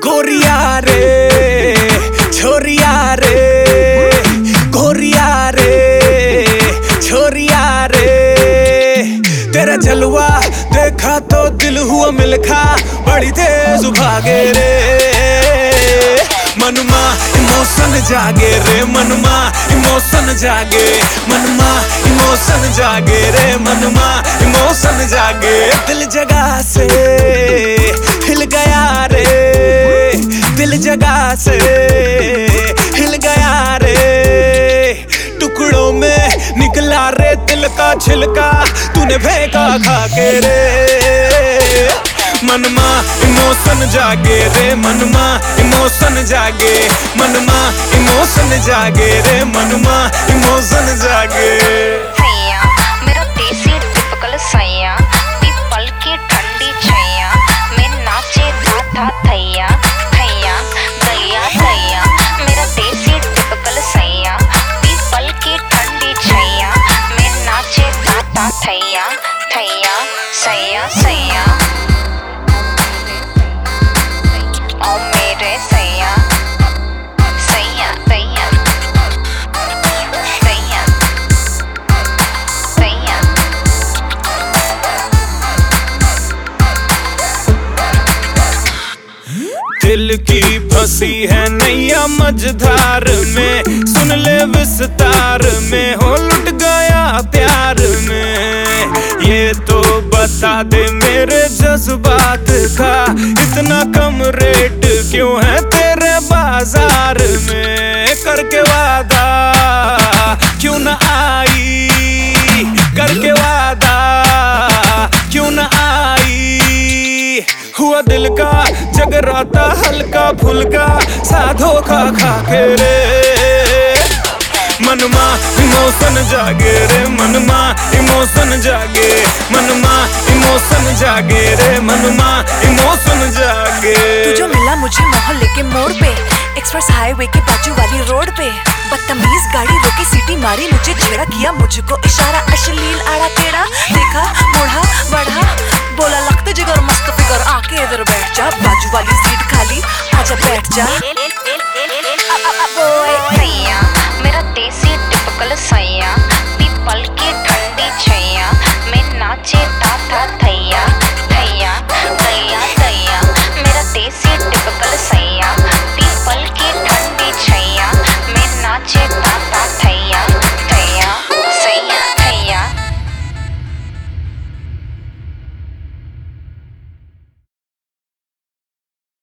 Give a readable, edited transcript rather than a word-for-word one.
गोरिया रे छोरिया रे, गोरिया रे छोरिया रे, तेरा जलवा देखा तो दिल हुआ मिलखा, बड़ी तेज भागे रे मनमा इमोशन जागे रे, मनमा इमोशन जागे, मनमा इमोशन जागे रे, मनमा इमोशन जागे। दिल जगह से हिल गया रे, दिल जगह से हिल गया रे, टुकड़ों में निकला रे दिल का छिलका, तूने फेंका खा के रे मनमा इमोशन जागे रे, मनमा इमोशन जागे, मनमा इमोशन जागे रे, मनमा इमोशन जागे। सैया मेरा देसी टिपिकल सैया, पीपल की ठंडी छैया, मैं नाचे था थैया थैया दैया दैया, मेरा देसी टिपिकल सैया, पीपल की ठंडी छैया, मैं नाचे था थैया थैया सैया सैया, ओ मेरे सैया सैया सैया सैया सैया। दिल की फंसी है नैया मझधार में, सुन ले विस्तार में, हो लुट गया प्यार में, ये तो बता दे मेरे जज्बात का इतना कम रेट क्यों है तेरे बाजार में, करके वादा क्यों न आई, करके वादा क्यों न आई, हुआ दिल का जगराता हल्का फुल्का सा धोखा खा के रे मनमा इमोशन जागे रे, मनमा इमोशन जागे, मनमा इमोशन जागे रे, मनमा इमोशन जागे। तू जो मिला मुझे मोहल्ले के मोड़ पे, एक्सप्रेस हाईवे के बाजू वाली रोड पे, बदतमीज गाड़ी रोकी सीटी मारी, मुझे छेड़ा किया मुझको इशारा, अश्लील आड़ा टेढ़ा देखा मोड़ा बढ़ा, बोला लगते जिगर मस्त फिगर, आके इधर बैठ जा, बाजू वाली सीट खाली आजा बैठ जा।